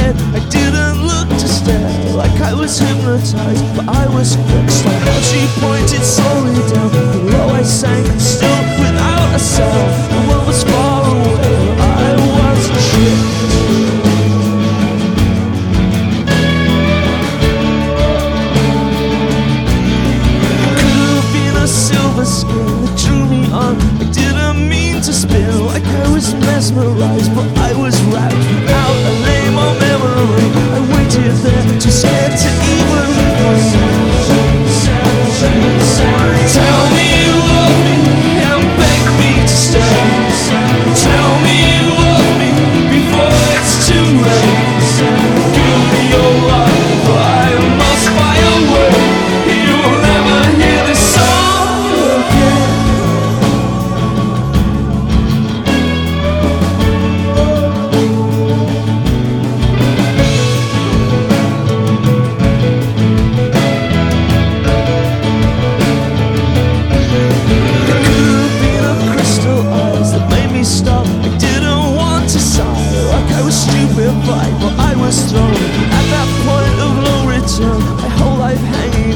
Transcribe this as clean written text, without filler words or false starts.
head, I didn't look to stare, like I was hypnotized, but I was fixed. Like how she pointed slowly down, below I sank, still without a sound. The world was far away, I was tricked. Silver skin that drew me on. I didn't mean to spill, like I was mesmerized, but I was wrapped without a name or memory. I waited there, too scared to even tell me you love me and beg me to stay. Tell me you love me before it's too late. Give me your love, but I must fly away. You'll never hear this song. But I was thrown at that point of no return. My whole life hanging